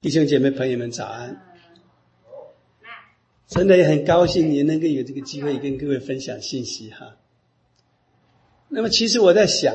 弟兄姐妹朋友们早安，真的也很高兴也能够有这个机会跟各位分享信息哈。那么其实我在想，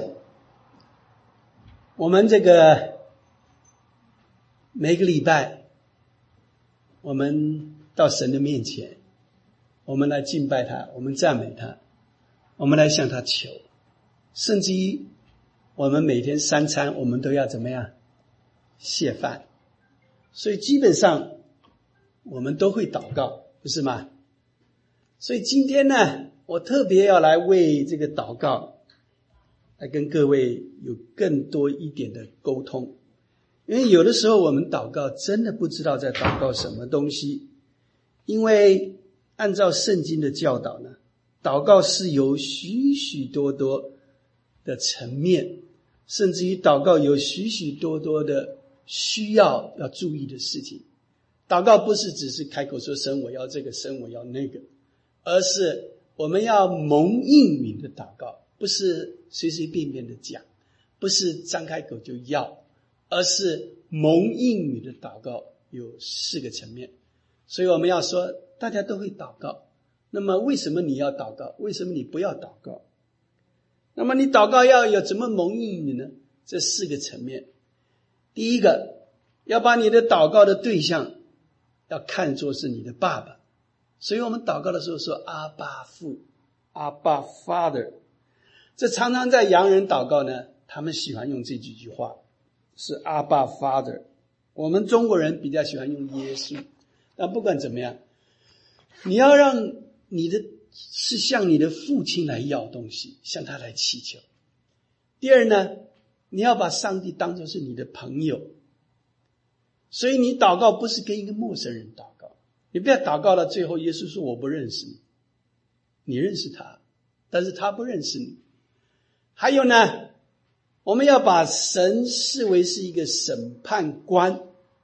我们这个每个礼拜我们到神的面前，我们来敬拜他，我们赞美他，我们来向他求，甚至于我们每天三餐我们都要怎么样谢饭，所以基本上我们都会祷告，不是吗？所以今天呢，我特别要来为这个祷告来跟各位有更多一点的沟通。因为有的时候我们祷告真的不知道在祷告什么东西，因为按照圣经的教导呢，祷告是有许许多多的层面，甚至于祷告有许许多多的需要注意的事情。祷告不是只是开口说神我要这个，神我要那个，而是我们要蒙应允的祷告，不是随随便便的讲，不是张开口就要，而是蒙应允的祷告有4个层面。所以我们要说大家都会祷告，那么为什么你要祷告？为什么你不要祷告？那么你祷告要有怎么蒙应允呢？这4个层面。第一个，要把你的祷告的对象要看作是你的爸爸，所以我们祷告的时候说阿爸父，阿爸 Father。 这常常在洋人祷告呢，他们喜欢用这几句话，是阿爸 Father。 我们中国人比较喜欢用耶稣。但不管怎么样，你要让你的是向你的父亲来要东西，向他来祈求。第二呢，你要把上帝当作是你的朋友，所以你祷告不是跟一个陌生人祷告，你不要祷告到最后耶稣说我不认识你，你认识他，但是他不认识你。还有呢，我们要把神视为是一个审判官，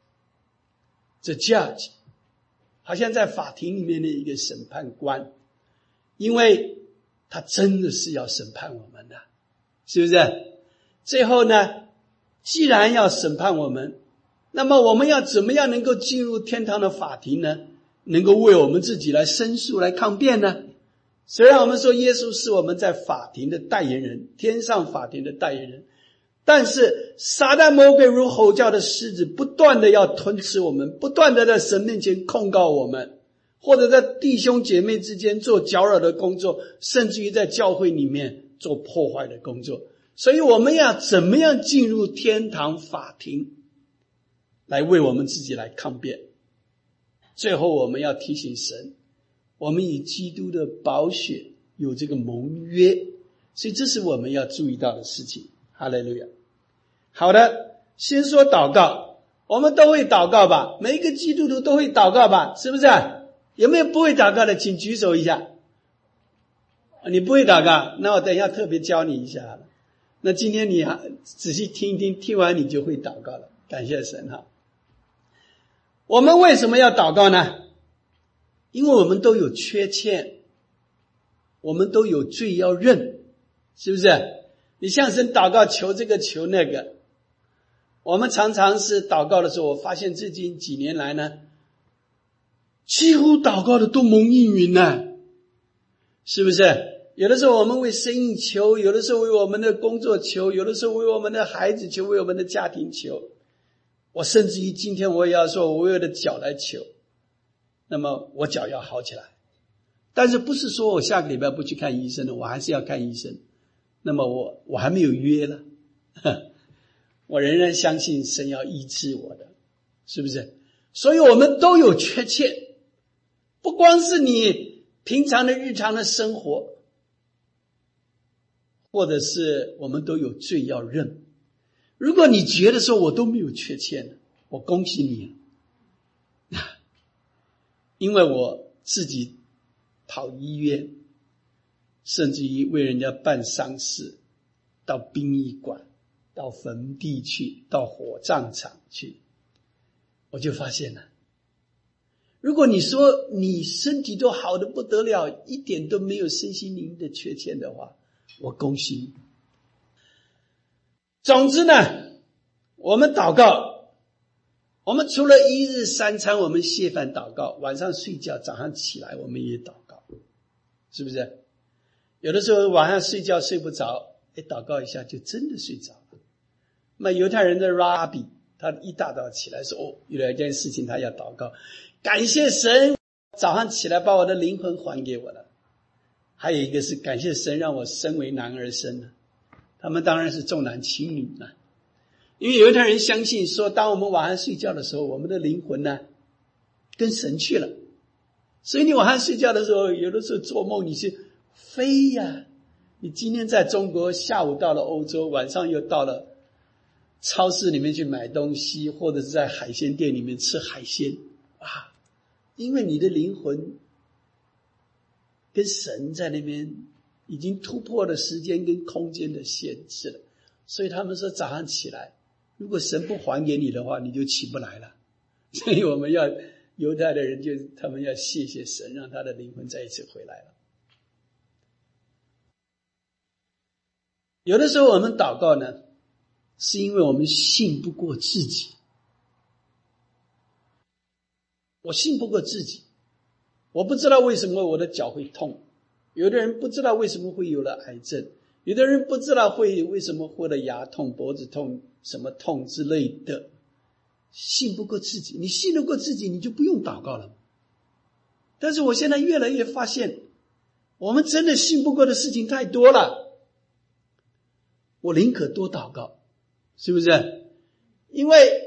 The judge， 好像在法庭里面的一个审判官，因为他真的是要审判我们的，是不是？最后呢，既然要审判我们，那么我们要怎么样能够进入天堂的法庭呢？能够为我们自己来申诉来抗辩呢？虽然我们说耶稣是我们在法庭的代言人，天上法庭的代言人，但是撒旦魔鬼如吼叫的狮子，不断的要吞吃我们，不断的在神面前控告我们，或者在弟兄姐妹之间做搅扰的工作，甚至于在教会里面做破坏的工作。所以我们要怎么样进入天堂法庭来为我们自己来抗辩？最后我们要提醒神，我们与基督的宝血有这个盟约，所以这是我们要注意到的事情。哈利路亚。好的，先说祷告，我们都会祷告吧？每一个基督徒都会祷告吧？是不是？有没有不会祷告的？请举手一下。你不会祷告，那我等一下特别教你一下好了。那今天你仔细听一听，听完你就会祷告了。感谢神哈。我们为什么要祷告呢？因为我们都有缺欠，我们都有罪要认，是不是？你向神祷告，求这个求那个。我们常常是祷告的时候，我发现最近几年来呢，几乎祷告的都蒙应允呢，是不是？有的时候我们为生意求，有的时候为我们的工作求，有的时候为我们的孩子求，为我们的家庭求。我甚至于今天我也要说，我为我的脚来求，那么我脚要好起来。但是不是说我下个礼拜不去看医生了，我还是要看医生。那么我还没有约了，我仍然相信神要医治我的，是不是？所以我们都有缺欠，不光是你平常的日常的生活，或者是我们都有罪要认。如果你觉得说我都没有缺欠，我恭喜你，因为我自己跑医院，甚至于为人家办丧事，到殡仪馆，到坟地去，到火葬场去，我就发现了，如果你说你身体都好得不得了，一点都没有身心灵的缺欠的话，我恭喜你。总之呢，我们祷告我们除了一日三餐我们谢饭祷告，晚上睡觉早上起来我们也祷告，是不是？有的时候晚上睡觉睡不着，祷告一下就真的睡着了。那犹太人的 Rabbi 他一大早起来说，有了一件事情他要祷告，感谢神早上起来把我的灵魂还给我了。还有一个是感谢神让我生为男儿身了。他们当然是重男轻女了，因为犹太人相信说，当我们晚上睡觉的时候，我们的灵魂呢跟神去了。所以你晚上睡觉的时候，有的时候做梦你是飞呀，你今天在中国，下午到了欧洲，晚上又到了超市里面去买东西，或者是在海鲜店里面吃海鲜啊，因为你的灵魂跟神在那边已经突破了时间跟空间的限制了。所以他们说早上起来，如果神不还给你的话，你就起不来了。所以我们要犹太的人他们要谢谢神，让他的灵魂再一次回来了。有的时候我们祷告呢，是因为我们信不过自己。我信不过自己，我不知道为什么我的脚会痛，有的人不知道为什么会有了癌症，有的人不知道为什么会了牙痛、脖子痛、什么痛之类的。信不过自己，你信得过自己，你就不用祷告了。但是我现在越来越发现，我们真的信不过的事情太多了。我宁可多祷告，是不是？因为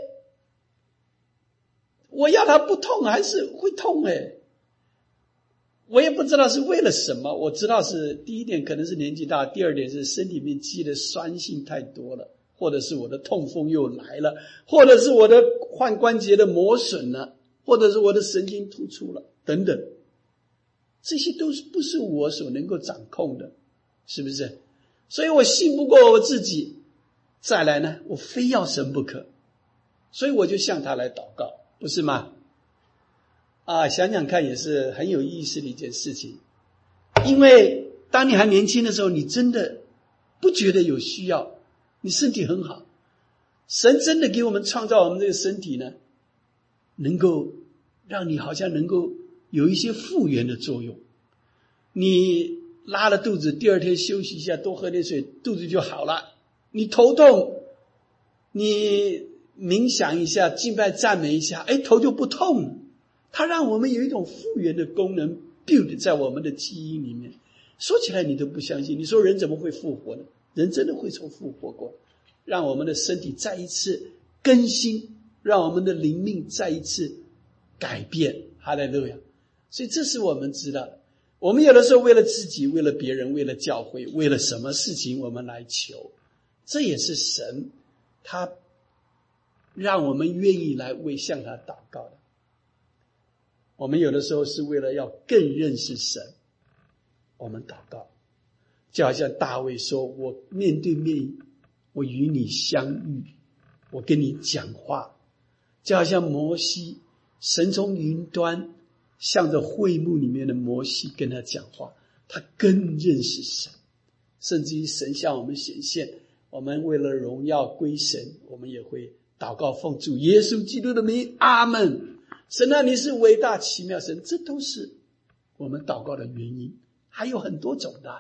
我要它不痛还是会痛我也不知道是为了什么。我知道是第一点可能是年纪大，第二点是身体里面积的酸性太多了，或者是我的痛风又来了，或者是我的换关节的磨损了，或者是我的神经突出了等等，这些都是不是我所能够掌控的，是不是？所以我信不过我自己，再来呢，我非要神不可，所以我就向他来祷告，不是吗？想想看也是很有意思的一件事情。因为当你还年轻的时候，你真的不觉得有需要，你身体很好，神真的给我们创造我们这个身体呢，能够让你好像能够有一些复原的作用。你拉了肚子，第二天休息一下，多喝点水，肚子就好了。你头痛，你冥想一下，敬拜赞美一下，头就不痛了。它让我们有一种复原的功能 build 在我们的基因里面。说起来你都不相信，你说人怎么会复活呢？人真的会从复活过，让我们的身体再一次更新，让我们的灵命再一次改变。哈利路亚！所以这是我们知道的。我们有的时候为了自己，为了别人，为了教会，为了什么事情我们来求，这也是神他让我们愿意来向他祷告的。我们有的时候是为了要更认识神，我们祷告，就好像大卫说，我面对面，我与你相遇，我跟你讲话，就好像摩西，神从云端向着会幕里面的摩西跟他讲话，他更认识神，甚至于神向我们显现，我们为了荣耀归神，我们也会祷告奉主耶稣基督的名，阿们。神啊，你是伟大奇妙神，这都是我们祷告的原因，还有很多种的。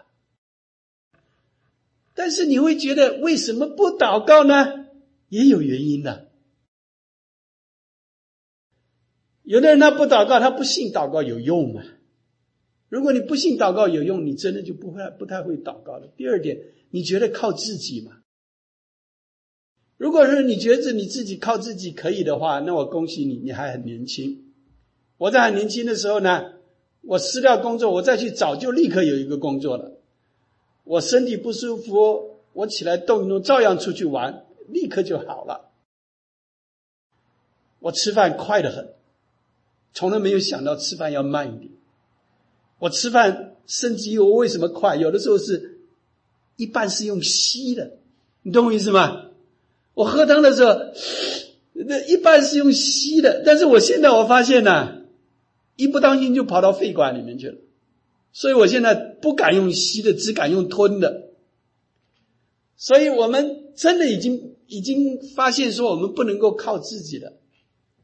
但是你会觉得为什么不祷告呢？也有原因的。有的人他不祷告，他不信祷告有用嘛。如果你不信祷告有用，你真的就不太会祷告了。第二点，你觉得靠自己嘛？如果是你觉得你自己靠自己可以的话，那我恭喜你，你还很年轻。我在很年轻的时候呢，我辞掉工作，我再去找就立刻有一个工作了。我身体不舒服，我起来动一动，照样出去玩，立刻就好了。我吃饭快得很，从来没有想到吃饭要慢一点。我吃饭甚至于我为什么快，有的时候是一半是用吸的，你懂我意思吗？我喝汤的时候一半是用吸的，但是我现在我发现呢，一不当心就跑到肺管里面去了，所以我现在不敢用吸的，只敢用吞的。所以我们真的已经发现说我们不能够靠自己了。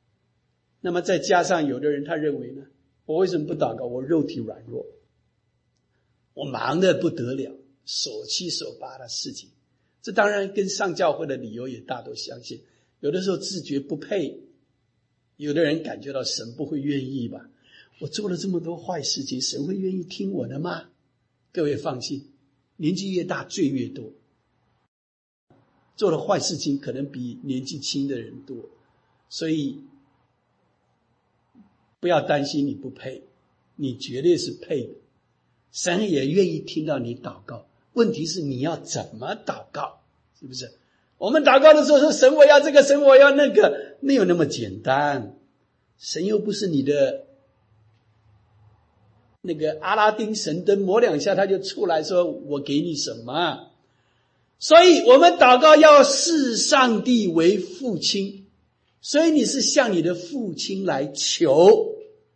那么再加上有的人他认为呢，我为什么不祷告？我肉体软弱，我忙得不得了，手七手八的事情。这当然跟上教会的理由也大多相信。有的时候自觉不配，有的人感觉到神不会愿意吧，我做了这么多坏事情，神会愿意听我的吗？各位放心，年纪越大罪越多，做的坏事情可能比年纪轻的人多，所以不要担心你不配，你绝对是配的，神也愿意听到你祷告，问题是你要怎么祷告，是不是？我们祷告的时候说神我要这个，神我要那个，没有那么简单，神又不是你的那个阿拉丁神灯，摸两下他就出来说我给你什么。所以我们祷告要视上帝为父亲，所以你是向你的父亲来求，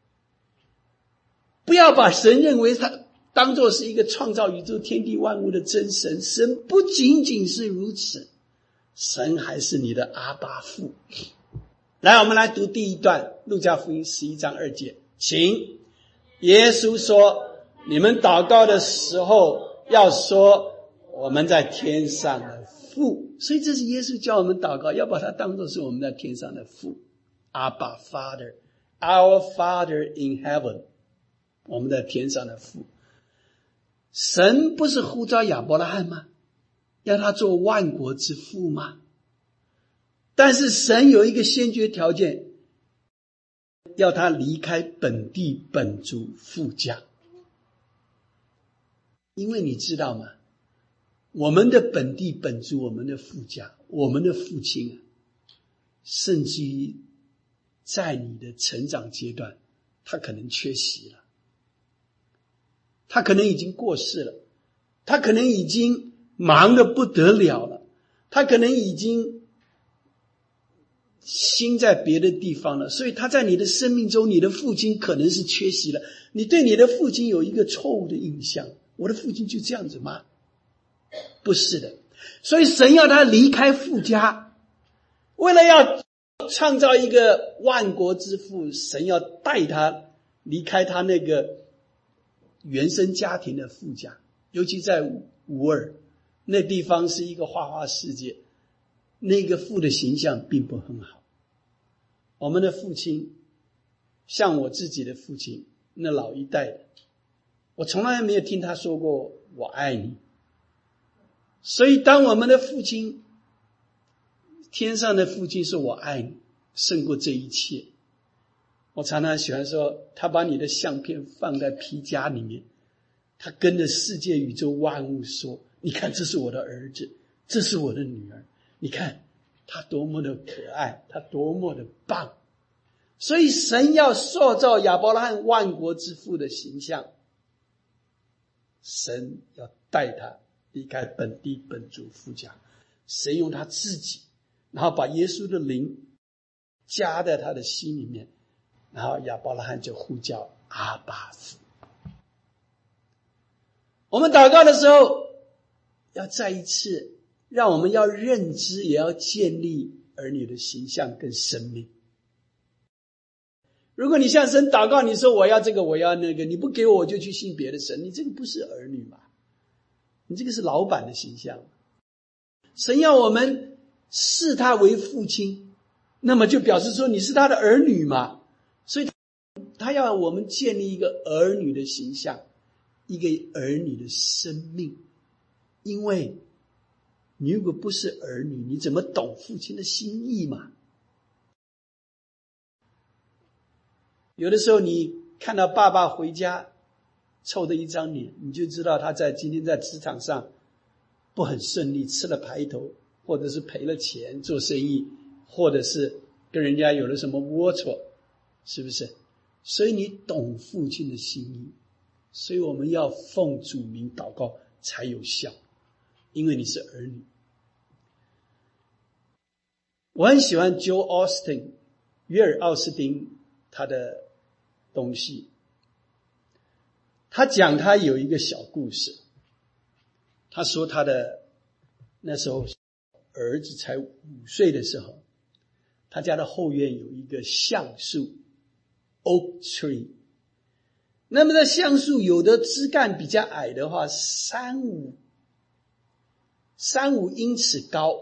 不要把神认为他当作是一个创造宇宙天地万物的真神，神不仅仅是如此，神还是你的阿爸父。来，我们来读第一段，路加福音11章2节，请。耶稣说，你们祷告的时候要说我们在天上的父。所以这是耶稣教我们祷告，要把它当作是我们在天上的父，阿爸 Father, Our Father in heaven， 我们在天上的父。神不是呼召亚伯拉罕吗？要他做万国之父吗？但是神有一个先决条件，要他离开本地本族父家。因为你知道吗，我们的本地本族，我们的父家，我们的父亲甚至于在你的成长阶段他可能缺席了，他可能已经过世了，他可能已经忙得不得了了，他可能已经心在别的地方了，所以他在你的生命中，你的父亲可能是缺席了。你对你的父亲有一个错误的印象，我的父亲就这样子吗？不是的。所以神要他离开父家，为了要创造一个万国之父，神要带他离开他那个原生家庭的父家，尤其在吾尔那地方是一个花花世界，那个父的形象并不很好。我们的父亲像我自己的父亲，那老一代的，我从来没有听他说过我爱你。所以当我们的父亲，天上的父亲说我爱你胜过这一切，我常常喜欢说，他把你的相片放在皮夹里面，他跟着世界宇宙万物说，你看这是我的儿子，这是我的女儿，你看他多么的可爱，他多么的棒。所以神要塑造亚伯拉罕万国之父的形象，神要带他离开本地本族父家，神用他自己，然后把耶稣的灵加在他的心里面，然后亚伯拉罕就呼叫阿爸父。我们祷告的时候要再一次让我们要认知，也要建立儿女的形象跟生命。如果你向神祷告，你说我要这个我要那个，你不给我就去信别的神，你这个不是儿女嘛？你这个是老板的形象。神要我们视他为父亲，那么就表示说你是他的儿女嘛。所以他要我们建立一个儿女的形象，一个儿女的生命。因为你如果不是儿女，你怎么懂父亲的心意嘛？有的时候你看到爸爸回家臭的一张脸，你就知道他今天在职场上不很顺利，吃了排头，或者是赔了钱做生意，或者是跟人家有了什么龌龊，是不是？所以你懂父亲的心意，所以我们要奉主名祷告才有效，因为你是儿女。我很喜欢 Joel Austin 约尔奥斯汀他的东西，他讲他有一个小故事。他说他的那时候儿子才5岁的时候， 他家的后院有一个橡树 oak tree， 那么这橡树有的枝干比较矮的话3-5英尺高，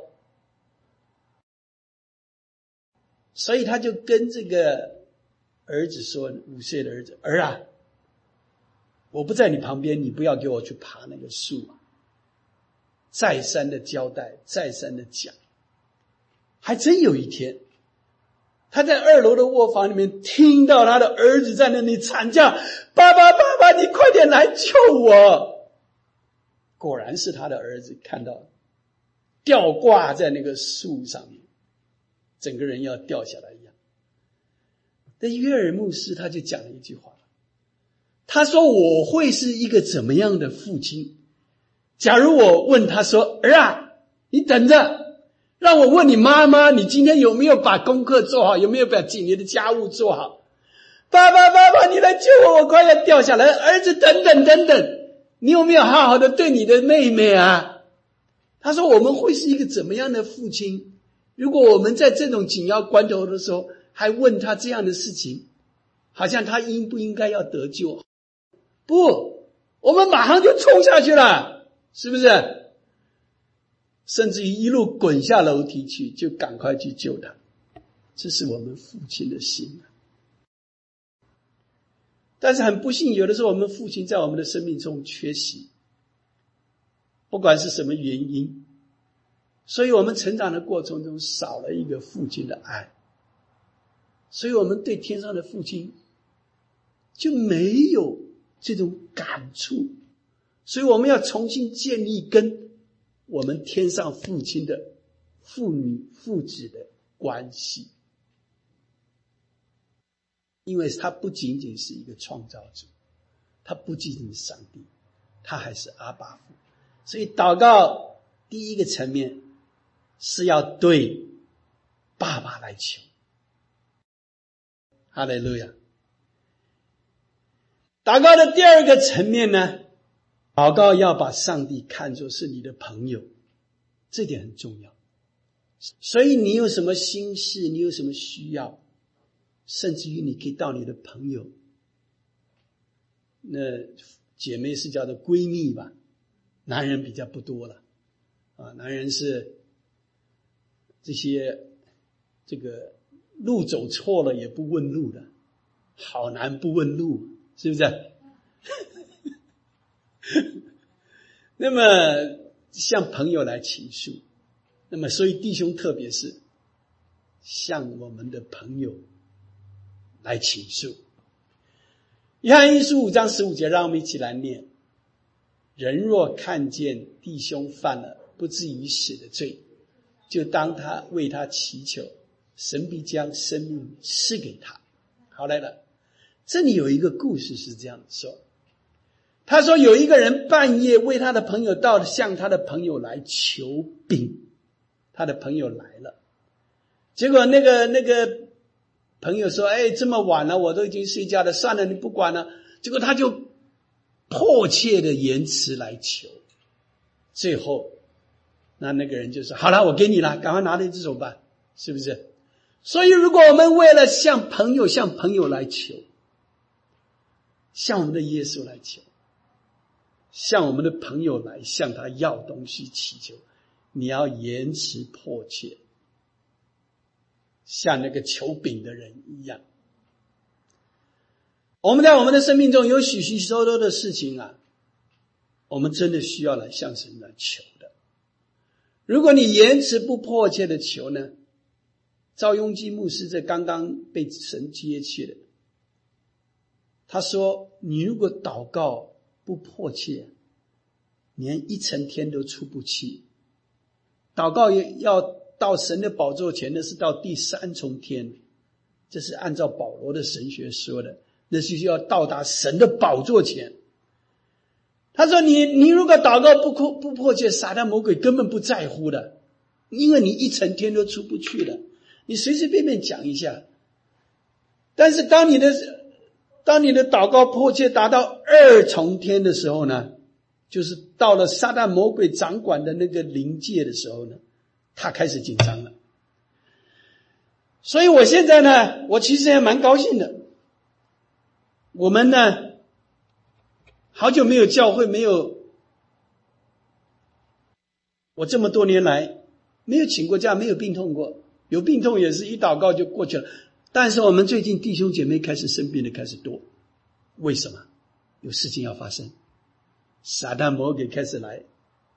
所以他就跟这个儿子说，5岁的儿子，儿啊，我不在你旁边，你不要给我去爬那个树啊。再三的交代，再三的讲。还真有一天，他在2楼的卧房里面听到他的儿子在那里惨叫，爸爸爸爸，你快点来救我。果然是他的儿子看到吊挂在那个树上面，整个人要掉下来一样。但约尔牧师他就讲了一句话，他说我会是一个怎么样的父亲，假如我问他说，儿啊，你等着，让我问你妈妈，你今天有没有把功课做好，有没有把你的家务做好。爸爸爸爸，你来救我，我快要掉下来。儿子等等，你有没有好好的对你的妹妹啊？他说我们会是一个怎么样的父亲，如果我们在这种紧要关头的时候还问他这样的事情，好像他应不应该要得救。不，我们马上就冲下去了，是不是？甚至于一路滚下楼梯去，就赶快去救他。这是我们父亲的心啊。但是很不幸，有的时候我们父亲在我们的生命中缺席，不管是什么原因，所以我们成长的过程中少了一个父亲的爱，所以我们对天上的父亲就没有这种感触，所以我们要重新建立跟我们天上父亲的父女父子的关系。因为他不仅仅是一个创造主，他不仅仅是上帝，他还是阿爸父。所以祷告第一个层面是要对爸爸来求。哈利路亚。祷告的第二个层面呢，祷告要把上帝看作是你的朋友，这点很重要。所以你有什么心事，你有什么需要，甚至于你可以到你的朋友，那姐妹是叫做闺蜜吧，男人比较不多了啊，男人是这个路走错了也不问路的，好男不问路，是不是？那么向朋友来倾诉，那么所以弟兄特别是向我们的朋友来倾诉。约翰一书5章15节，让我们一起来念。人若看见弟兄犯了不至于死的罪，就当他为他祈求，神必将生命赐给他。好，来了，这里有一个故事是这样说，他说有一个人半夜为他的朋友向他的朋友来求饼，他的朋友来了，结果那个朋友说，这么晚了，我都已经睡觉了，算了，你不管了。结果他就迫切的言辞来求，最后那个人就说，好了，我给你了，赶快拿着这种吧，是不是？所以如果我们为了向朋友来求，向我们的耶稣来求，向我们的朋友来向他要东西祈求，你要言辞迫切，像那个求饼的人一样。我们在我们的生命中有许许多多的事情啊，我们真的需要来向神来求的。如果你言辞不迫切的求呢，赵雍基牧师这刚刚被神接去的，他说你如果祷告不迫切，连1层天都出不去。祷告要到神的宝座前，那是到第3重天，这是按照保罗的神学说的，那是要到达神的宝座前。他说你如果祷告不迫切，撒旦魔鬼根本不在乎的，因为你1层天都出不去了，你随随便便讲一下。但是当你的祷告迫切达到2重天的时候呢，就是到了撒旦魔鬼掌管的那个灵界的时候呢，他开始紧张了。 所以我现在呢，我其实也蛮高兴的。我们呢，好久没有教会，没有，我这么多年来没有请过假，没有病痛过，有病痛也是一祷告就过去了。但是我们最近弟兄姐妹开始生病的开始多，为什么？有事情要发生，撒旦魔鬼开始来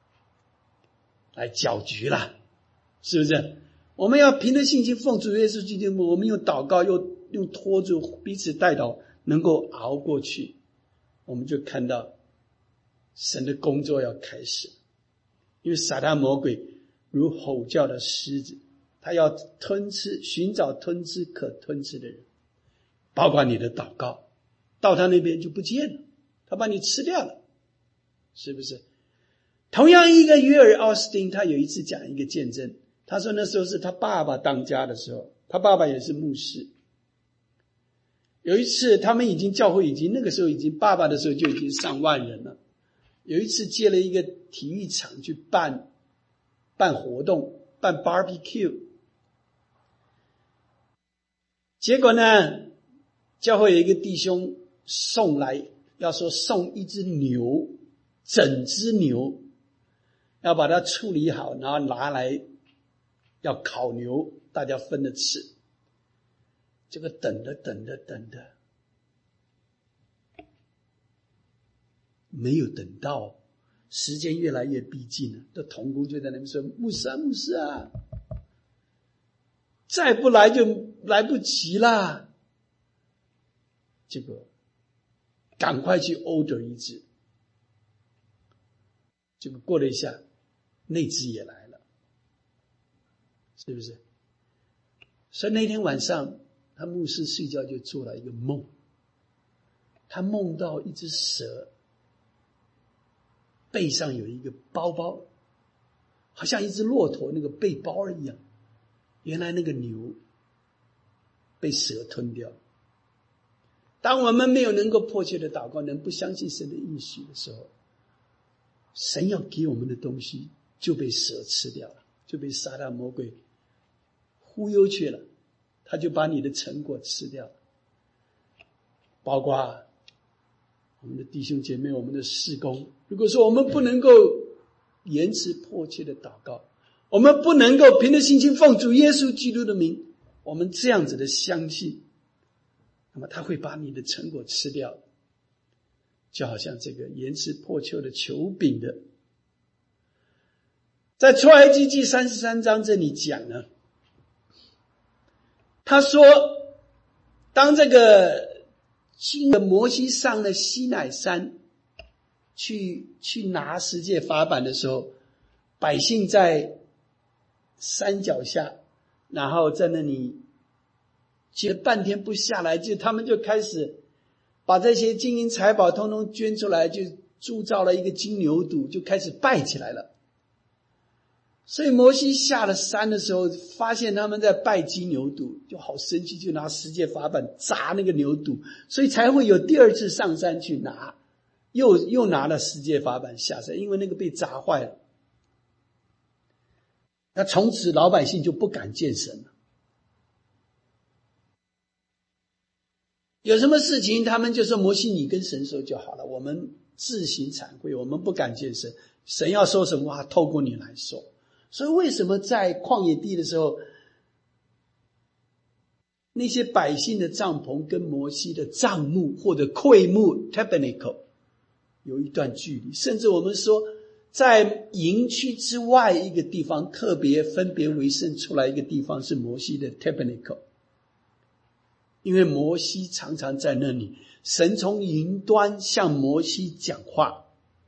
搅局了，是不是？我们要凭着信心奉主耶稣基督，我们用祷告又用拖住彼此代祷，能够熬过去，我们就看到神的工作要开始。因为撒旦魔鬼如吼叫的狮子，他要寻找吞吃可吞吃的人，包括你的祷告到他那边就不见了，他把你吃掉了，是不是？同样一个约尔奥斯汀，他有一次讲一个见证，他说那时候是他爸爸当家的时候，他爸爸也是牧师。有一次他们教会那个时候爸爸的时候就已经上万人了。有一次借了一个体育场去办活动，办 barbecue。结果呢，教会有一个弟兄送一只牛，整只牛，要把它处理好，然后拿来要烤牛，大家分着吃。这个等的没有等到，时间越来越逼近了，这同工就在那边说，牧师啊，再不来就来不及啦。结果赶快去 order 一只，结果过了一下，那只也来了，是不是？所以那天晚上他牧师睡觉就做了一个梦，他梦到一只蛇背上有一个包包，好像一只骆驼那个背包一样，原来那个牛被蛇吞掉。当我们没有能够迫切的祷告，能不相信神的应许的时候，神要给我们的东西就被蛇吃掉了，就被撒旦魔鬼忽悠去了，他就把你的成果吃掉了。包括我们的弟兄姐妹，我们的事工，如果说我们不能够延迟迫切的祷告，我们不能够凭着信心奉主耶稣基督的名，我们这样子的相信，那么他会把你的成果吃掉。就好像这个延迟迫切的求饼的，在出埃及记33章这里讲呢，他说当这个摩西上了西乃山去拿十诫法版的时候，百姓在山脚下，然后在那里接半天不下来，他们就开始把这些金银财宝通通捐出来，就铸造了一个金牛犊，就开始拜起来了。所以摩西下了山的时候，发现他们在拜金牛犊，就好生气，就拿十诫法版砸那个牛犊，所以才会有第二次上山去拿，又拿了十诫法版下山，因为那个被砸坏了。那从此老百姓就不敢见神了。有什么事情他们就说，摩西你跟神说就好了，我们自行惭愧，我们不敢见神，神要说什么话透过你来说。所以为什么在旷野地的时候，那些百姓的帐篷跟摩西的帐幕或者会幕 tabernacle 有一段距离，甚至我们说在营区之外一个地方特别分别为圣出来一个地方是摩西的 tabernacle， 因为摩西常常在那里，神从云端向摩西讲话，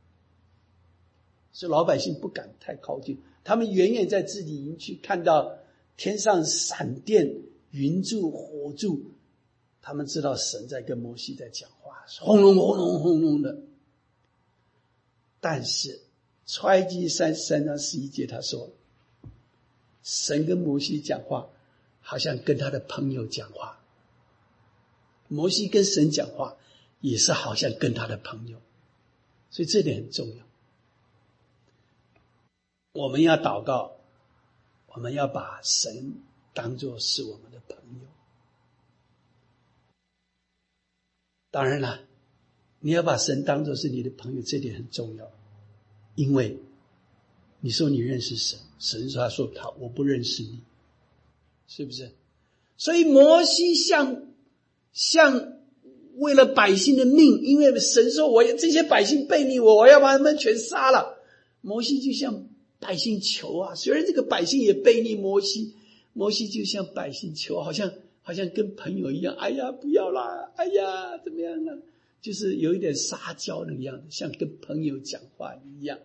所以老百姓不敢太靠近，他们远远在自己营区看到天上闪电云柱火柱，他们知道神在跟摩西在讲话，轰隆轰隆轰隆的。但是出埃及33章11节他说，神跟摩西讲话好像跟他的朋友讲话，摩西跟神讲话也是好像跟他的朋友，所以这点很重要。我们要祷告，我们要把神当作是我们的朋友。当然了，你要把神当作是你的朋友，这点很重要。因为你说你认识神，神说他说我不认识你，是不是？所以摩西像为了百姓的命，因为神说这些百姓背逆我要把他们全杀了。摩西就向百姓求啊，虽然这个百姓也背逆摩西，摩西就向百姓求，好像跟朋友一样，哎呀不要啦，哎呀怎么样了，就是有一点撒娇那个样子，像跟朋友讲话一样。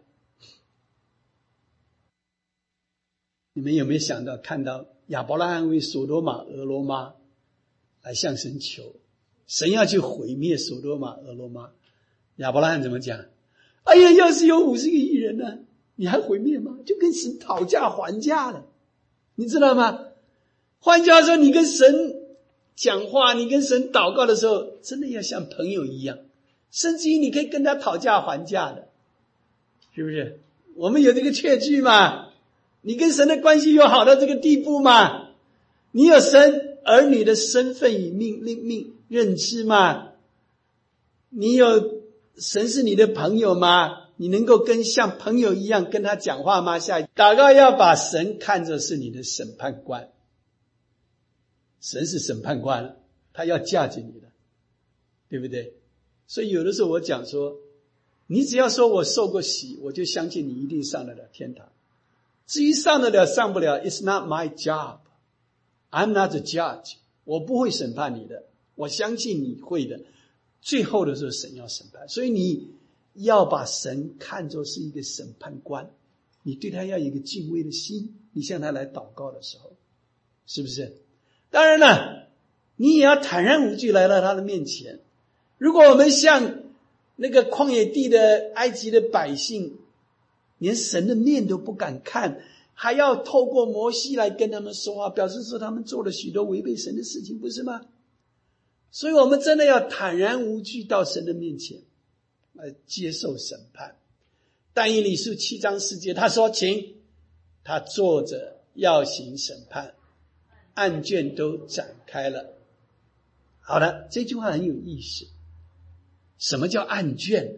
你们有没有想到看到亚伯拉罕为所多玛俄罗玛来向神求，神要去毁灭所多玛俄罗玛，亚伯拉罕怎么讲？哎呀，要是有50个义人呢，你还毁灭吗？就跟神讨价还价了，你知道吗？换句话说，你跟神讲话，你跟神祷告的时候，真的要像朋友一样，甚至于你可以跟他讨价还价的，是不是？我们有这个确据嘛？你跟神的关系有好到这个地步吗？你有神儿女的身份与命认知吗？你有神是你的朋友吗？你能够像朋友一样跟他讲话吗？下一祷告要把神看作是你的审判官，神是审判官，他要架着你的，对不对？所以有的时候我讲说，你只要说我受过洗，我就相信你一定上得了天堂。至于上得了上不了 ，It's not my job. I'm not the judge. 我不会审判你的，我相信你会的。最后的时候神要审判，所以你要把神看作是一个审判官，你对他要有一个敬畏的心，你向他来祷告的时候，是不是？当然了，你也要坦然无惧来到他的面前。如果我们像那个旷野地的埃及的百姓，连神的面都不敢看，还要透过摩西来跟他们说话，表示说他们做了许多违背神的事情，不是吗？所以我们真的要坦然无惧到神的面前来接受审判。但以理书7章4节他说，请他坐着要行审判，案卷都展开了。好的，这句话很有意思。什么叫案卷？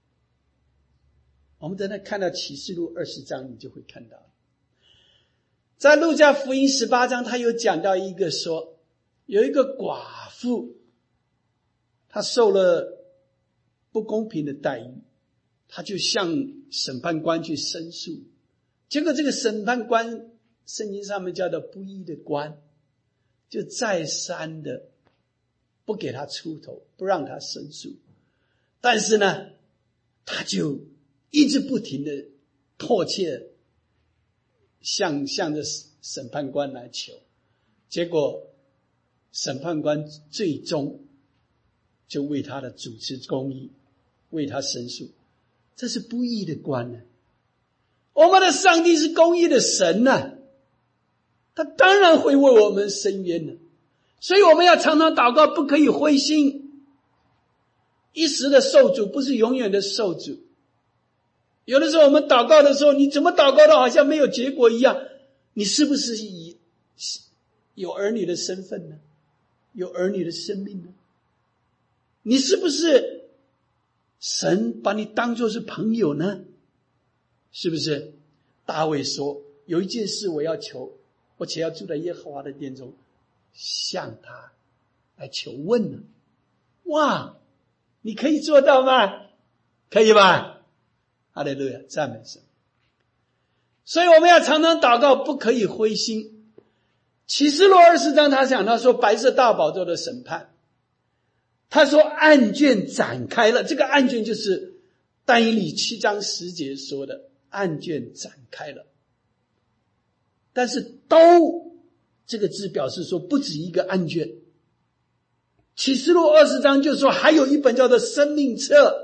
我们等等看到启示录20章你就会看到。在路加福音18章他有讲到一个说，有一个寡妇，她受了不公平的待遇，她就向审判官去申诉，结果这个审判官圣经上面叫做不义的官，就再三的不给她出头，不让她申诉。但是呢，他就一直不停的迫切向着审判官来求，结果审判官最终就为他的主持公义，为他申诉。这是不义的官呢。我们的上帝是公义的神呢，他当然会为我们伸冤的。所以我们要常常祷告，不可以灰心。一时的受主不是永远的受主。有的时候我们祷告的时候，你怎么祷告都好像没有结果一样，你是不是有儿女的身份呢？有儿女的生命呢？你是不是神把你当作是朋友呢？是不是？大卫说，有一件事我要求，我且要住在耶和华的殿中，向他来求问呢。哇，你可以做到吗？可以吧？哈利路亚，赞美神。所以我们要常常祷告，不可以灰心。启示录20章他讲到说，白色大宝座的审判，他说案卷展开了，这个案卷就是但以理7章10节说的，案卷展开了。但是都这个字表示说不止一个案卷。启示录20章就说还有一本叫做生命册。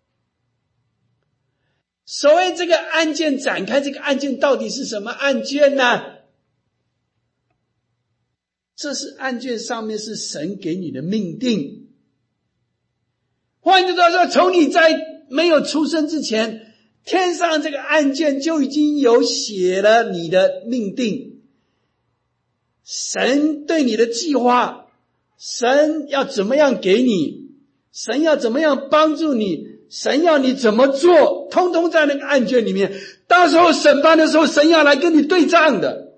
所谓这个案件展开，这个案件到底是什么案卷呢？这是案卷上面是神给你的命定。换句话说，从你在没有出生之前，天上这个案卷就已经有写了你的命定。 神对你的计划，神要怎么样给你，神要怎么样帮助你，神要你怎么做，通通在那个案卷里面。到时候审判的时候，神要来跟你对账的。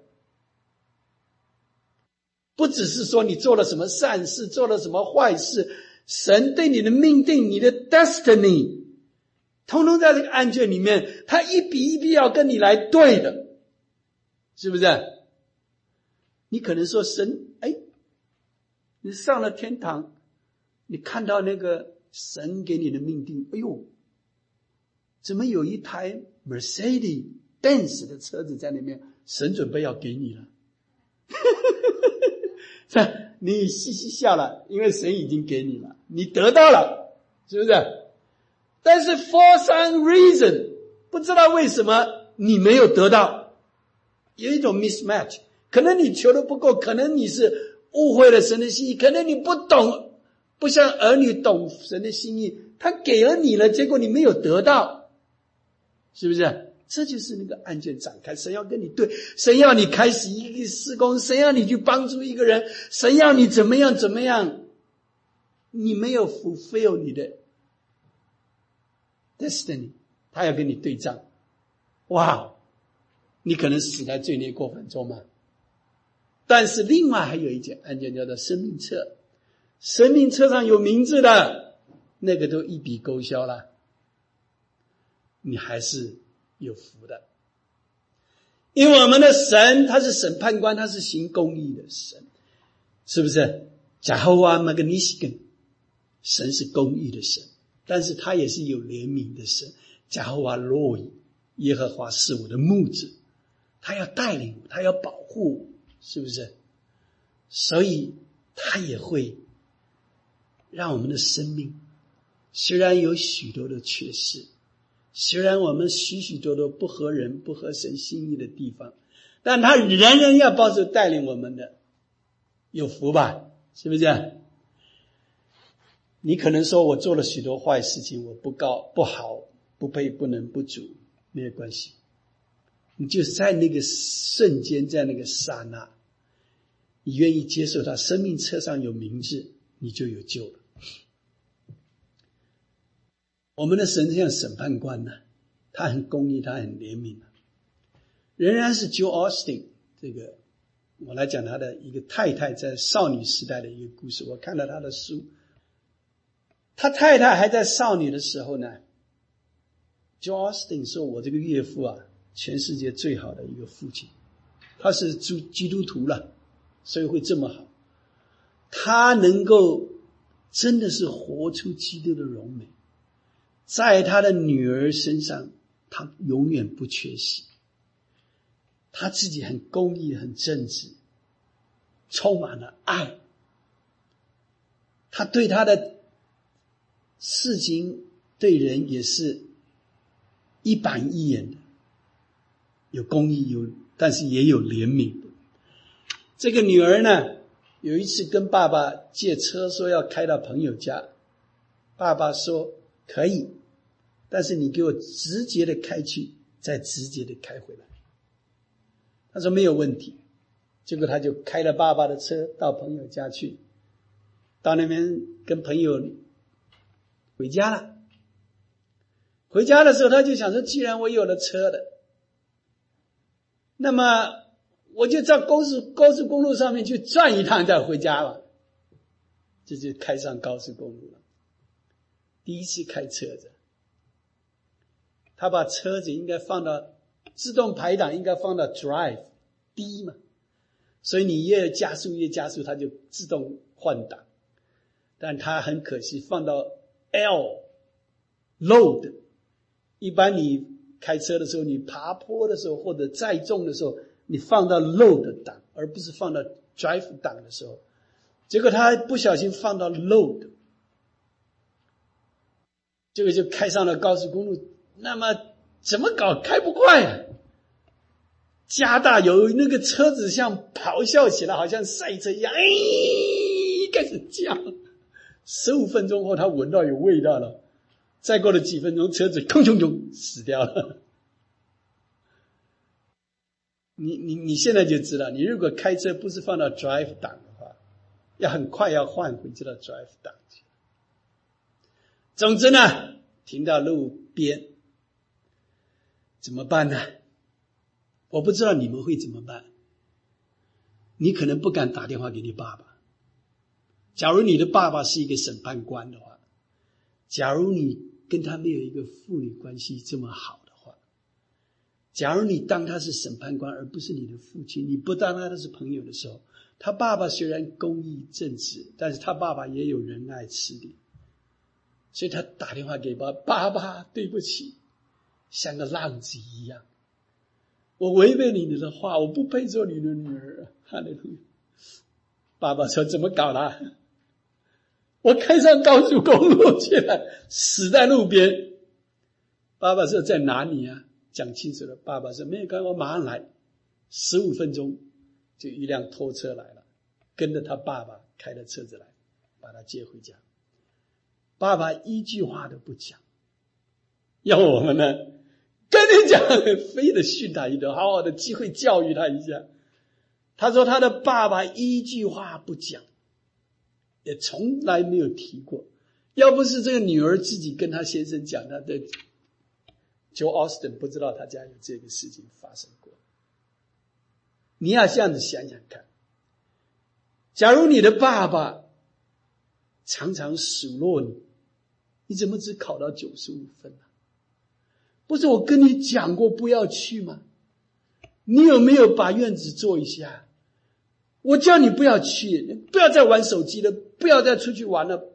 不只是说你做了什么善事，做了什么坏事，神对你的命定，你的 destiny， 通通在这个案卷里面，他一笔一笔要跟你来对的，是不是？你可能说神，你上了天堂，你看到那个神给你的命定，哎呦，怎么有一台 Mercedes-Benz 的车子在那边，神准备要给你了。你嘻嘻笑了，因为神已经给你了，你得到了，是不是？但是 for some reason， 不知道为什么你没有得到，有一种 mismatch， 可能你求的不够，可能你是误会了神的心意，可能你不懂，不像儿女懂神的心意，他给了你了，结果你没有得到，是不是？这就是那个案卷展开，神要跟你对，神要你开始一个事工，神要你去帮助一个人，神要你怎么样怎么样，你没有 fulfill 你的 destiny， 他要跟你对账。哇，你可能死在罪孽过犯中嘛。但是另外还有一件案件叫做生命册，生命册上有名字的那个都一笔勾销了，你还是有福的。因为我们的神他是审判官，他是行公义的神，是不是？Jehovah Magnificent， 神是公义的神，但是他也是有怜悯的神。Jehovah Roy， 耶和华是我的牧者，他要带领我，他要保护我，是不是？所以他也会让我们的生命虽然有许多的缺失，虽然我们许许多多不合人不合神心意的地方，但他仍然要保守带领我们的，有福吧，是不是？你可能说我做了许多坏事情，我不好不配不能不足，没有关系，你就在那个瞬间，在那个刹那，你愿意接受他生命册上有名字，你就有救了。我们的神像审判官呢，他很公义，他很怜悯，仍然是 Joel Osteen， 这个我来讲他的一个太太在少女时代的一个故事。我看到他的书，他太太还在少女的时候呢， Joel Osteen 说，我这个岳父啊，全世界最好的一个父亲，他是基督徒了，所以会这么好，他能够真的是活出基督的荣美，在他的女儿身上他永远不缺席，他自己很公义很正直，充满了爱，他对他的事情对人也是一板一眼的，有公义但是也有怜悯的。这个女儿呢，有一次跟爸爸借车，说要开到朋友家，爸爸说可以，但是你给我直接的开去，再直接的开回来。他说没有问题，结果他就开了爸爸的车到朋友家去，到那边跟朋友回家了。回家的时候他就想说，既然我有了车的，那么我就在高速公路上面去转一趟再回家吧，这就开上高速公路了。第一次开车子，他把车子应该放到自动排档，应该放到 drive 低嘛，所以你越加速它就自动换挡，但他很可惜放到 L load。 一般你开车的时候，你爬坡的时候或者载重的时候，你放到 load 档而不是放到 drive 档的时候，结果他不小心放到 load， 这个就开上了高速公路。那么怎么搞，开不快啊，加大油，那个车子像咆哮起来，好像赛车一样，开始叫。15分钟后他闻到有味道了，再过了几分钟，车子空冲冲死掉了。 你现在就知道，你如果开车不是放到 drive 档的话，要很快要换回这个 drive 档去。总之呢，停到路边怎么办呢？我不知道你们会怎么办。你可能不敢打电话给你爸爸。假如你的爸爸是一个审判官的话，假如你跟他没有一个父女关系这么好的话，假如你当他是审判官而不是你的父亲，你不当他是朋友的时候，他爸爸虽然公义正直，但是他爸爸也有仁爱慈怜，所以他打电话给爸爸，对不起，像个浪子一样，我违背你的话，我不配做你的女儿。哈利路亚。爸爸说怎么搞啦？我开上高速公路去了，死在路边。爸爸说在哪里啊？讲清楚了。爸爸说没有，我马上来。15分钟就一辆拖车来了，跟着他爸爸开着车子来，把他接回家。爸爸一句话都不讲，要我们呢跟你讲，非得训他一顿，好好的机会教育他一下。他说他的爸爸一句话不讲，也从来没有提过。要不是这个女儿自己跟他先生讲，他的 Joe Austin 不知道他家有这个事情发生过。你要这样子想想看，假如你的爸爸常常数落你，你怎么只考到95分呢？不是我跟你讲过不要去吗？你有没有把院子做一下？我叫你不要去，不要再玩手机了，不要再出去玩了。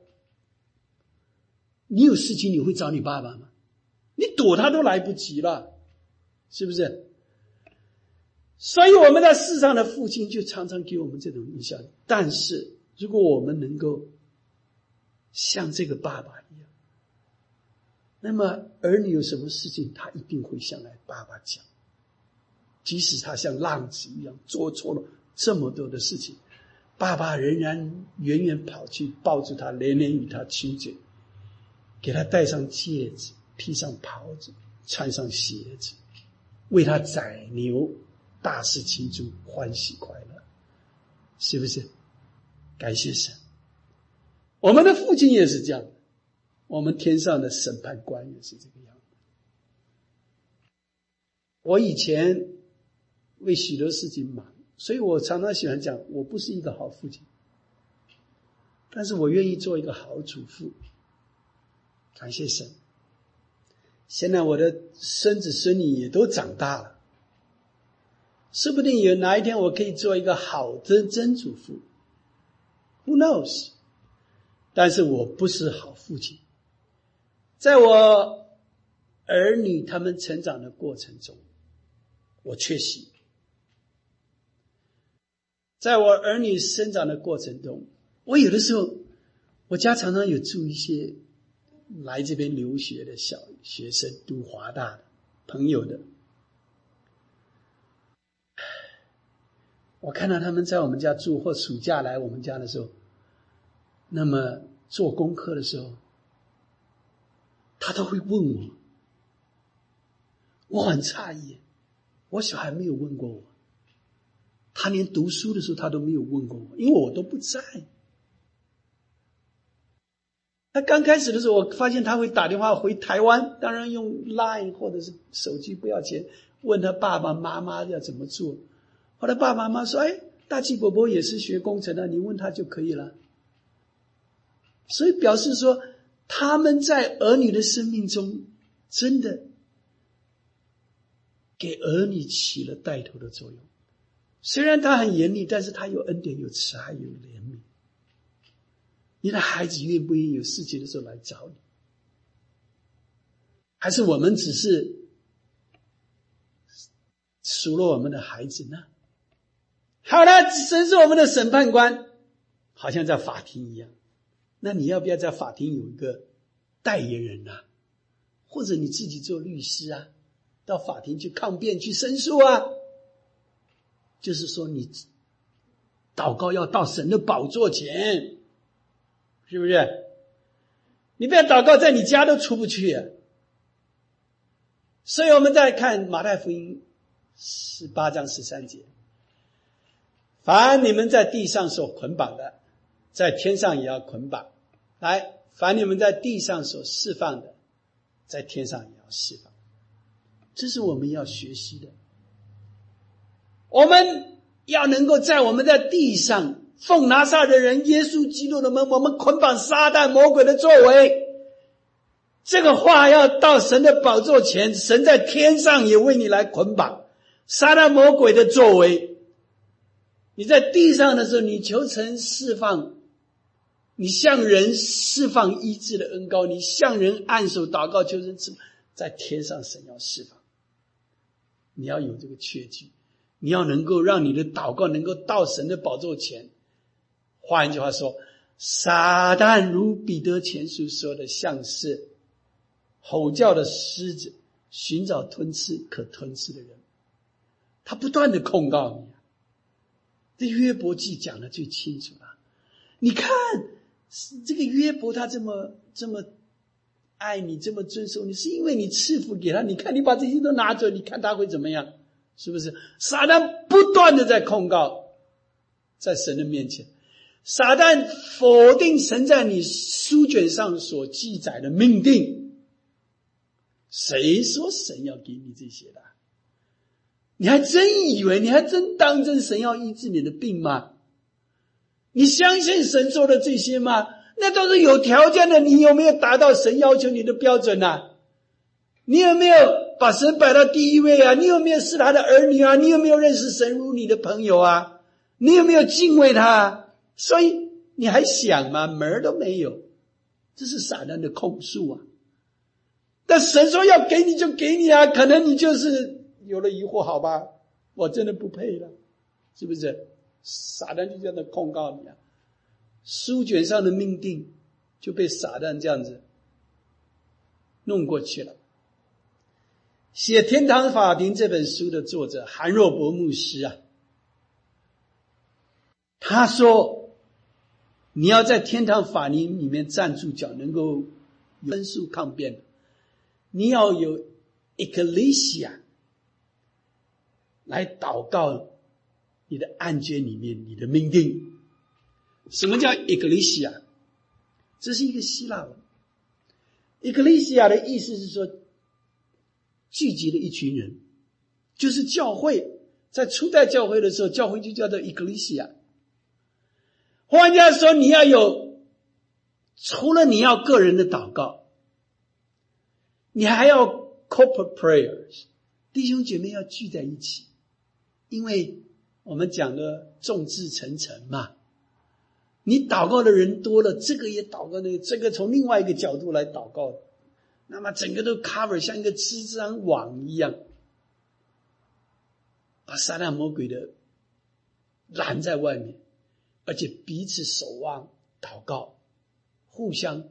你有事情你会找你爸爸吗？你躲他都来不及了，是不是？所以我们在世上的父亲就常常给我们这种印象。但是如果我们能够像这个爸爸一样，那么儿女有什么事情他一定会向来爸爸讲，即使他像浪子一样做错了这么多的事情，爸爸仍然远远跑去抱住他，连连与他亲嘴，给他戴上戒指，披上袍子，穿上鞋子，为他宰牛，大肆庆祝，欢喜快乐，是不是？感谢神。我们的父亲也是这样的，我们天上的审判官也是这个样子。我以前为许多事情忙，所以我常常喜欢讲，我不是一个好父亲，但是我愿意做一个好主妇。感谢神。现在我的孙子孙女也都长大了，说不定有哪一天我可以做一个好的真主妇， Who knows？ 但是我不是好父亲。在我儿女他们成长的过程中，我缺席。在我儿女生长的过程中，我有的时候我家常常有住一些来这边留学的小学生，读华大的朋友的，我看到他们在我们家住，或暑假来我们家的时候，那么做功课的时候，他都会问我，我很诧异，我小孩没有问过我，他连读书的时候他都没有问过我，因为我都不在。他刚开始的时候，我发现他会打电话回台湾，当然用 Line 或者是手机不要钱，问他爸爸妈妈要怎么做。后来爸爸妈妈说，大气伯伯也是学工程的，你问他就可以了。所以表示说，他们在儿女的生命中真的给儿女起了带头的作用。虽然他很严厉，但是他有恩典，有慈爱，有怜悯。你的孩子愿不愿意有事情的时候来找你？还是我们只是数落我们的孩子呢？好了，神是我们的审判官，好像在法庭一样。那你要不要在法庭有一个代言人啊？或者你自己做律师啊，到法庭去抗辩，去申诉啊？就是说你祷告要到神的宝座前，是不是？你不要祷告在你家都出不去啊。所以我们再看马太福音 18章13节，凡你们在地上所捆绑的，在天上也要捆绑。来，凡你们在地上所释放的，在天上也要释放。这是我们要学习的。我们要能够在我们在地上奉拿撒勒人耶稣基督的名，我们捆绑撒旦魔鬼的作为。这个话要到神的宝座前，神在天上也为你来捆绑撒旦魔鬼的作为。你在地上的时候，你求神释放，你向人释放医治的恩膏，你向人按手祷告求神赐，在天上神要释放。你要有这个确据，你要能够让你的祷告能够到神的宝座前。换一句话说，撒旦如彼得前书说的，像是吼叫的狮子，寻找吞吃可吞吃的人。他不断的控告你。这约伯记讲得最清楚了。你看这个约伯他这么爱你，这么遵守你，是因为你赐福给他。你看你把这些都拿走，你看他会怎么样？是不是？撒旦不断的在控告，在神的面前，撒旦否定神在你书卷上所记载的命定。谁说神要给你这些的？你还真以为，你还真当真神要医治你的病吗？你相信神说的这些吗？那都是有条件的。你有没有达到神要求你的标准啊？你有没有把神摆到第一位啊？你有没有是他的儿女啊？你有没有认识神如你的朋友啊？你有没有敬畏他啊？所以你还想吗？门儿都没有。这是撒旦的控诉啊。但神说要给你就给你啊，可能你就是有了疑惑，好吧，我真的不配了，是不是？撒旦就这样的控告你啊，书卷上的命定就被撒旦这样子弄过去了。写《天堂法庭》这本书的作者韩若伯牧师啊，他说你要在天堂法庭里面站住脚，能够申诉抗辩，你要有 ecclesia 来祷告你的案卷里面你的命定。什么叫 ecclesia？ 这是一个希腊文。ecclesia 的意思是说聚集了一群人，就是教会。在初代教会的时候，教会就叫做 ecclesia。 换句话说，你要有，除了你要个人的祷告，你还要 corporate prayers， 弟兄姐妹要聚在一起。因为我们讲的众志成城嘛，你祷告的人多了，这个也祷告，那个这个从另外一个角度来祷告，那么整个都 cover， 像一个织张网一样，把撒旦魔鬼的拦在外面，而且彼此守望祷告，互相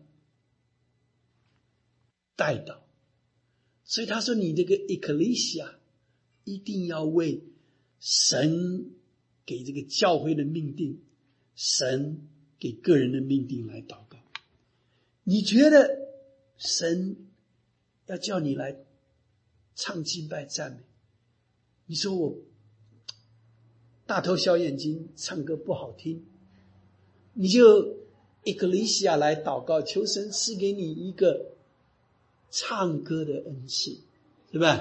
代祷。所以他说你这个 ecclesia 一定要为神给这个教会的命定，神给个人的命定来祷告。你觉得神要叫你来唱敬拜赞美，你说我大头小眼睛唱歌不好听，你就 ecclesia 来祷告，求神赐给你一个唱歌的恩赐，是吧？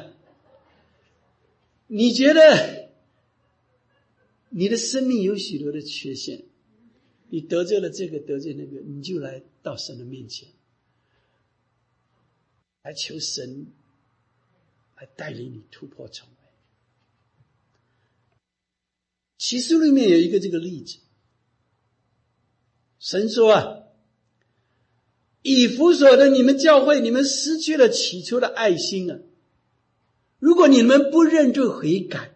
你觉得你的生命有许多的缺陷，你得罪了这个得罪那个，你就来到神的面前，来求神来带领你突破重围。启示录里面有一个这个例子，神说啊，以弗所的你们教会，你们失去了起初的爱心啊！如果你们不认罪悔改，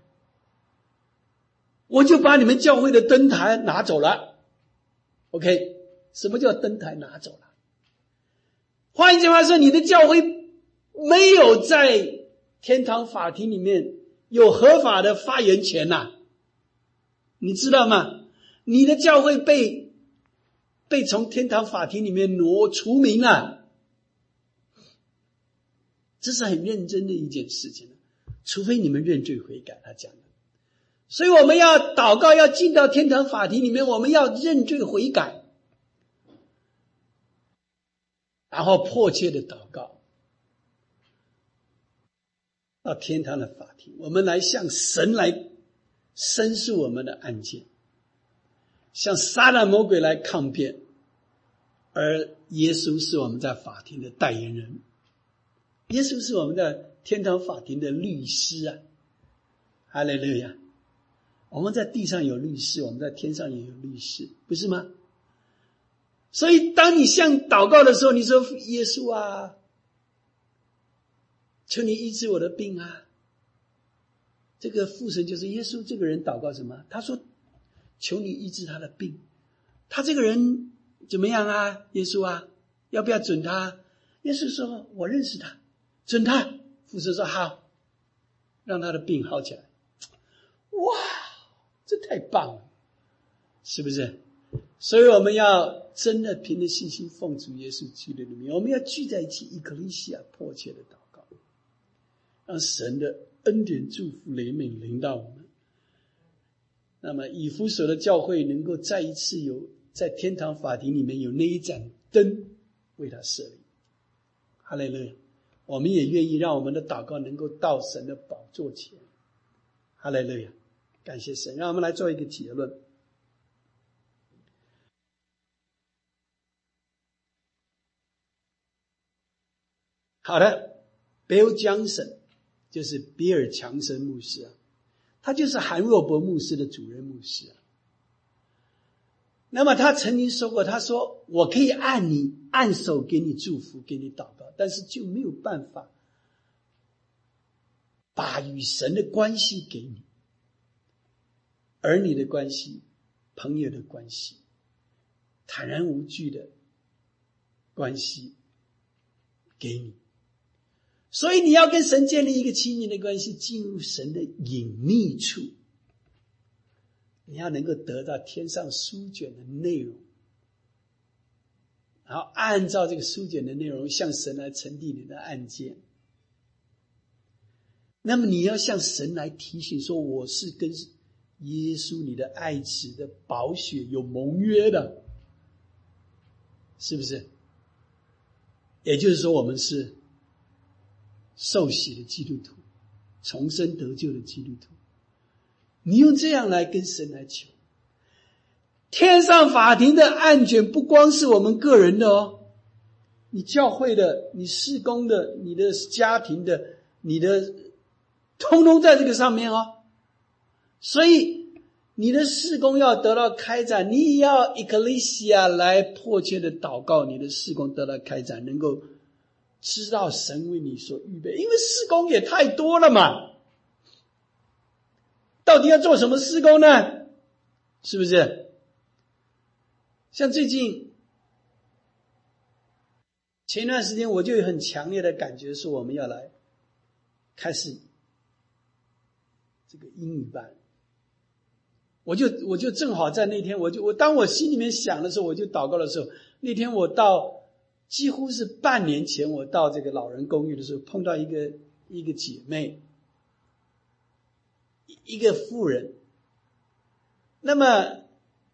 我就把你们教会的灯台拿走了。 OK， 什么叫灯台拿走了？换一句话说，你的教会没有在天堂法庭里面有合法的发言权呐，你知道吗？你的教会被从天堂法庭里面除名了，这是很认真的一件事情。 除非你们认罪悔改，他讲的。所以我们要祷告，要进到天堂法庭里面，我们要认罪悔改，然后迫切的祷告，到天堂的法庭，我们来向神来申诉我们的案件，向撒旦魔鬼来抗辩，而耶稣是我们在法庭的代言人，耶稣是我们在天堂法庭的律师啊！哈利路亚！我们在地上有律师，我们在天上也有律师，不是吗？所以当你向祷告的时候，你说耶稣啊，求你医治我的病啊。这个父神就是耶稣，这个人祷告什么？他说求你医治他的病。他这个人怎么样啊？耶稣啊，要不要准他？耶稣说我认识他，准他。父神说好，让他的病好起来。哇，这太棒了，是不是？所以我们要真的凭着信心奉主耶稣基督的名，我们要聚在一起，以克利西亚迫切的祷告，让神的恩典祝福怜悯临到我们。那么以弗所的教会能够再一次有在天堂法庭里面有那一盏灯为他设立。哈利路亚！我们也愿意让我们的祷告能够到神的宝座前。哈利路亚！感谢神。让我们来做一个结论。好的， Bill Johnson 就是比尔强森牧师啊，他就是韩若伯牧师的主任牧师啊。那么他曾经说过，他说我可以按手给你祝福，给你祷告，但是就没有办法把与神的关系给你，儿女的关系，朋友的关系，坦然无惧的关系给你。所以你要跟神建立一个亲密的关系，进入神的隐秘处，你要能够得到天上书卷的内容，然后按照这个书卷的内容向神来呈递你的案件。那么你要向神来提醒说，我是跟耶稣你的爱子的宝血有盟约的，是不是？也就是说我们是受洗的基督徒，重生得救的基督徒。你用这样来跟神来求，天上法庭的案卷不光是我们个人的哦，你教会的，你事工的，你的家庭的，你的通通在这个上面哦。所以你的事工要得到开展，你也要 Ecclesia 来迫切的祷告，你的事工得到开展，能够知道神为你所预备，因为事工也太多了嘛，到底要做什么事工呢？是不是？像最近前一段时间我就有很强烈的感觉，说我们要来开始这个英语班。我就正好在那天，当我心里面想的时候，我就祷告的时候，那天我到几乎是半年前，我到这个老人公寓的时候，碰到一个姐妹，一个妇人。那么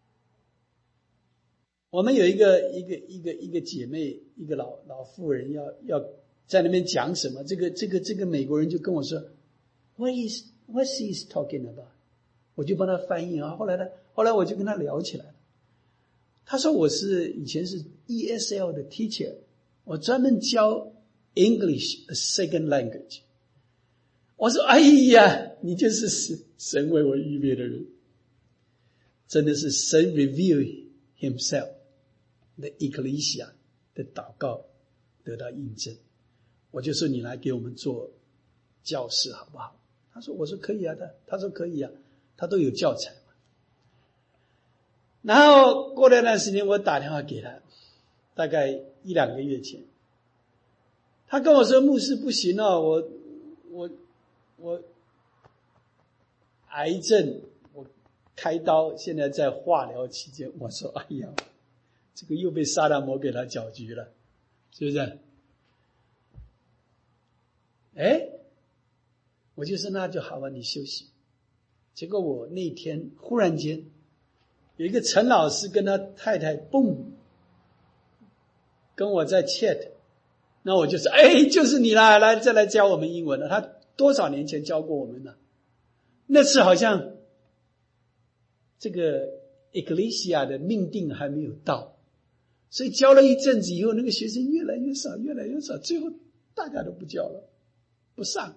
我们有一个姐妹，一个老妇人要在那边讲什么，这个美国人就跟我说 what she is talking about， 我就帮他翻译啊。后来我就跟他聊起来了。他说我以前是 ESL 的 teacher， 我专门教 English a second language。我说哎呀，你就是神为我预备的人，真的是神 reveal himself 的 Ecclesia 的祷告得到印证。我就说你来给我们做教室好不好？我说可以啊，他说可以啊，他都有教材嘛。然后过了一段时间，我打电话给他，大概1-2个月前，他跟我说牧师不行哦，我癌症，我开刀，现在在化疗期间。我说哎呀，这个又被撒旦魔给他搅局了，是不是？ 我就说那就好吧，你休息。结果我那天忽然间有一个陈老师跟他太太蹦跟我在 chat， 那我就说就是你啦，来再来教我们英文了。他多少年前教过我们了，那次好像这个 Ecclesia 的命定还没有到，所以教了一阵子以后，那个学生越来越少，最后大家都不教了，不上。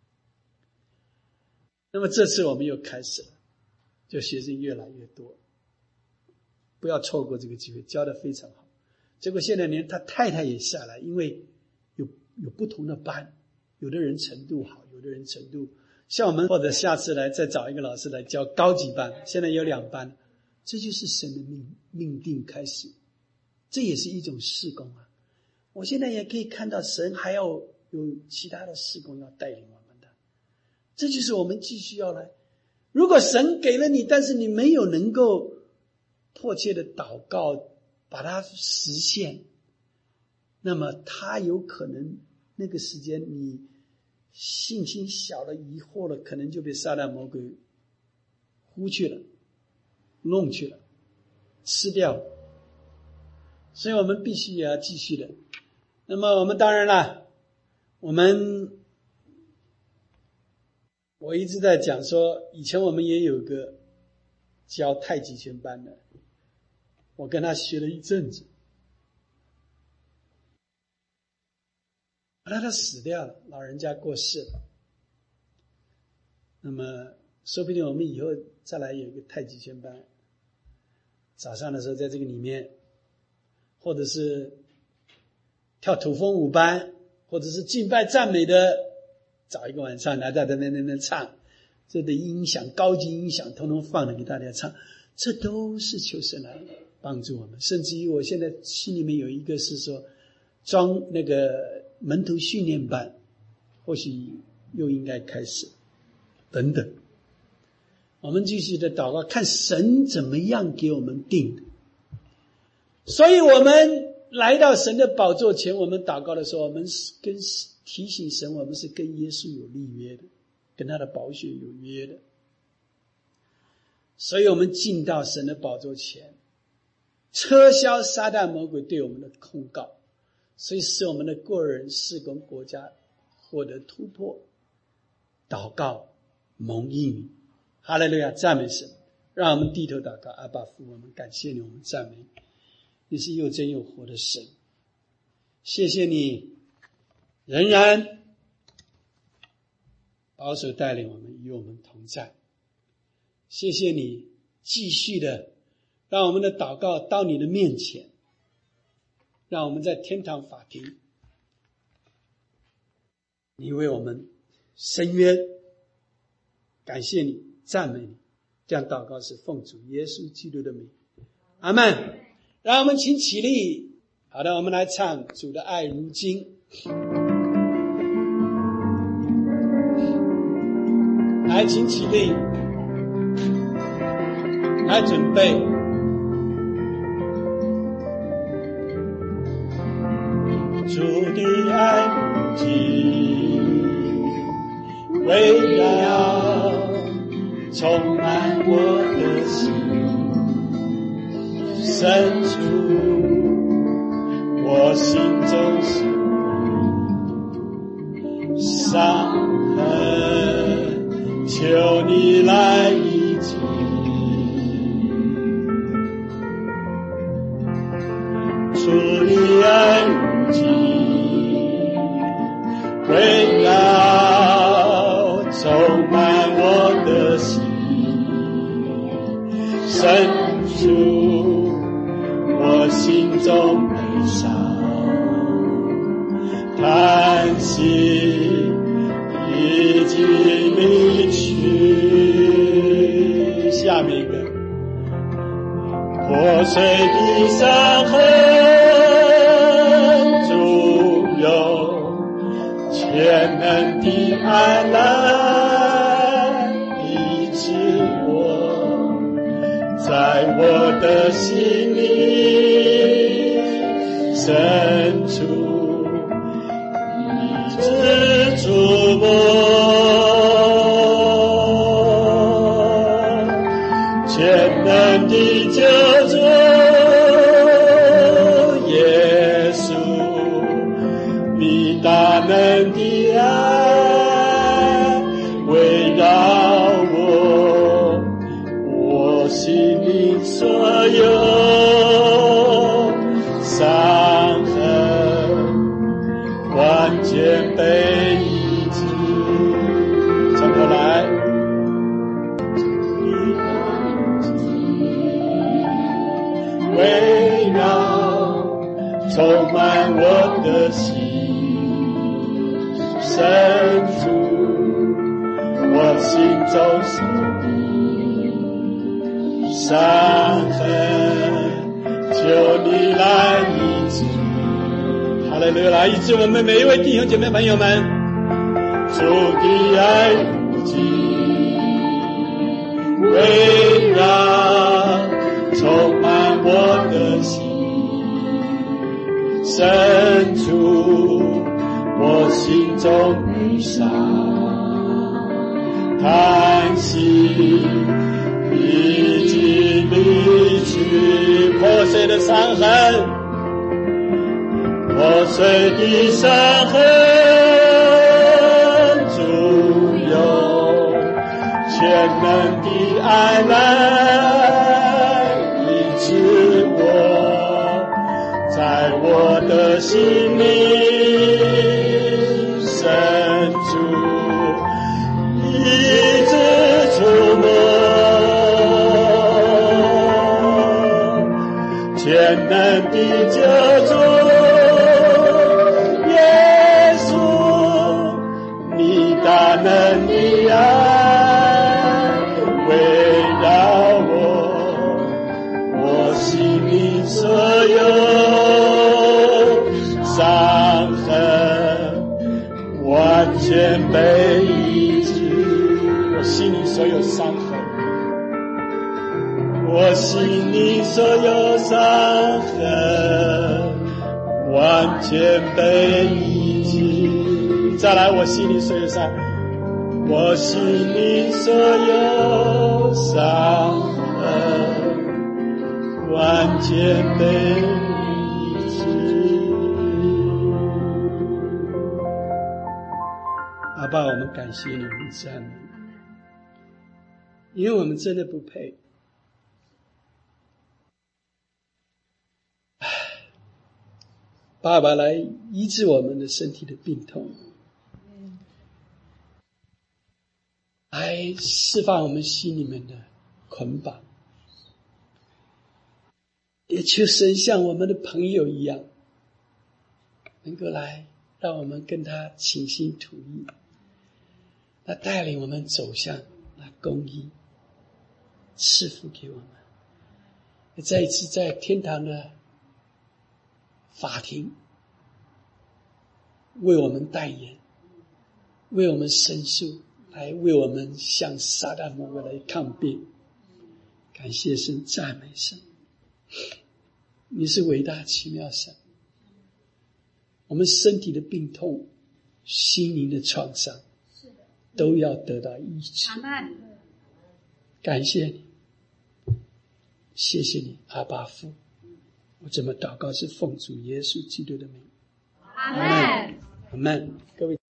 那么这次我们又开始了，就学生越来越多，不要错过这个机会，教得非常好。结果现在连他太太也下来，因为有不同的班，有的人程度好，有的人程度像我们，或者下次来再找一个老师来教高级班，现在有2班，这就是神的命定开始，这也是一种事工啊。我现在也可以看到神还要有其他的事工要带领我们的，这就是我们继续要来。如果神给了你，但是你没有能够迫切的祷告把它实现，那么他有可能那个时间你信心小了，疑惑了，可能就被撒旦魔鬼呼去了，弄去了，吃掉了。所以我们必须也要继续的。那么我们当然了，我一直在讲说，以前我们也有个教太极拳班的，我跟他学了一阵子，后来他死掉了，老人家过世了。那么说不定我们以后再来有一个太极拳班，早上的时候在这个里面，或者是跳土风舞班，或者是敬拜赞美的，找一个晚上来在那唱，这的音响高级音响统统放了给大家唱，这都是求神来帮助我们。甚至于我现在心里面有一个是说装那个门徒训练班，或许又应该开始等等。我们继续的祷告，看神怎么样给我们定的。所以我们来到神的宝座前，我们祷告的时候，我们是提醒神，我们是跟耶稣有立约的，跟他的宝血有约的。所以我们进到神的宝座前，撤销撒旦魔鬼对我们的控告，所以使我们的个人事工国家获得突破。祷告蒙应允，哈利路亚，赞美神。让我们低头祷告。阿爸父，我们感谢你，我们赞美你，你是又真又活的神。谢谢你仍然保守带领我们，与我们同在。谢谢你继续的让我们的祷告到你的面前，让我们在天堂法庭你为我们伸冤。感谢你，赞美你，这样祷告是奉主耶稣基督的名，阿们。让我们请起立。好的，我们来唱主的爱如今。来，请起立，来准备。主的爱如今围绕充满我的心，深处我心中是伤痕，求你来医治。主的爱如今围绕充满我的心，深处我心中悲伤，叹息已经离去。下面一个破碎的伤痕，主有全能的爱来医治我，在我的心里深处一直触摸。 耶稣，你大能的爱围绕我，我心里所有伤痕完全被医治。从头来，围绕充满我的心，深处我心中所的伤痕，求你来医治。哈利路亚，来医治我们每一位弟兄姐妹朋友们。主的爱无尽，围绕充满我的心，深处我心中悲伤，叹息已经离去，破碎的伤痕，破碎的伤痕，主有全能的爱来医治我，在我的心里深处一直触摸，全能的救主耶稣，你大能的爱围绕我心里所有伤痕完全被医治。我心里所有伤痕，我心里所有伤痕完全被医治。再来，我心里所有伤，我心里所有伤痕完全被医治。阿爸，我们感谢你，我们赞美你，因为我们真的不配。爸爸来医治我们的身体的病痛，来释放我们心里面的捆绑，也求神像我们的朋友一样，能够来让我们跟他倾心吐意，来带领我们走向那公义，赐福给我们，也再一次在天堂的法庭为我们代言，为我们申诉，来为我们向撒旦魔鬼来抗辩。感谢神，赞美神，你是伟大奇妙神。我们身体的病痛，心灵的创伤，都要得到医治。感谢你，谢谢你，阿爸父。我这么祷告是奉主耶稣基督的名。阿们。阿们。各位。